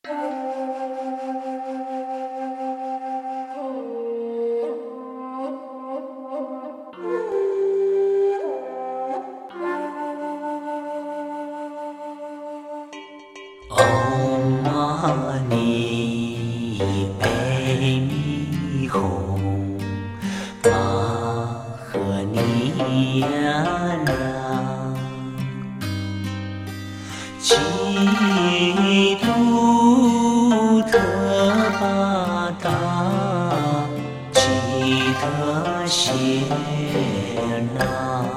唵嘛呢呗咪吽，嘛呵尼呀啦，奇度特巴达，奇特谢那，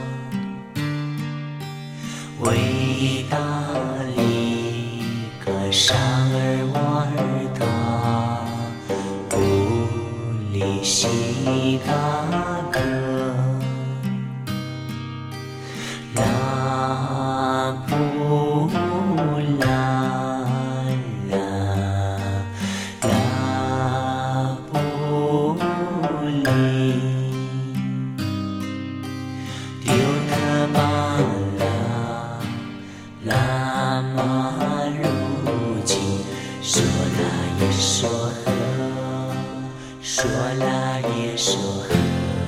维达利格沙尔瓦尔达，布里悉达格，拉布拉拉拉布里，丢特巴拉拉玛如吉，说啦耶说呵，说啦耶说呵。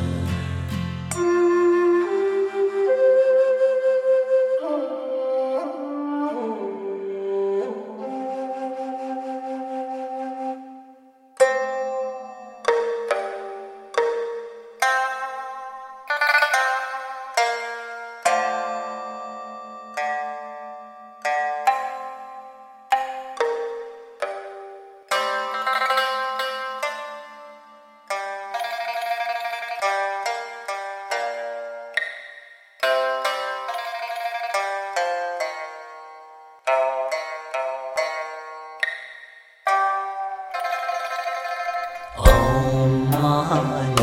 唵嘛呢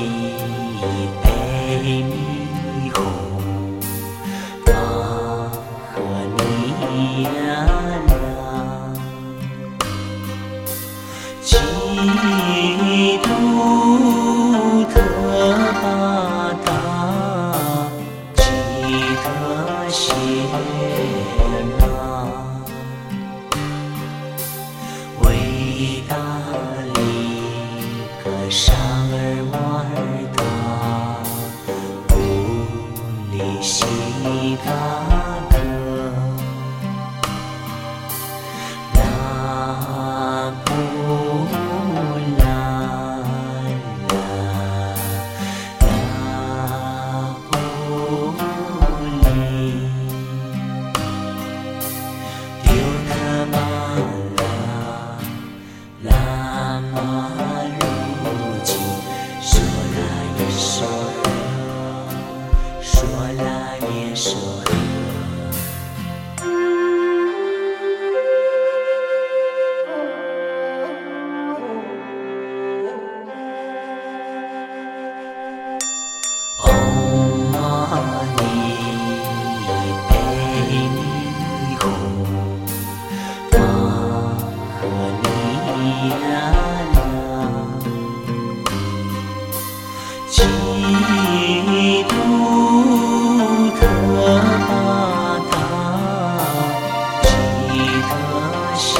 呗咪吽，嘛呵尼呀啦，奇度特巴达，奇特谢那，维达利格沙尔瓦尔达，布里悉达格，拉布拉拉拉布里，丢特巴拉拉玛如吉，说啦耶说呵，说啦耶说呵。唵嘛呢呗咪吽，嘛呵尼呀啦，奇度特巴达，奇特谢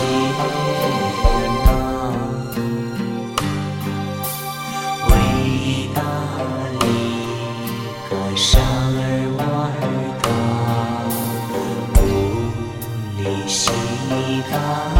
那，维达利格沙尔瓦尔达，布里悉达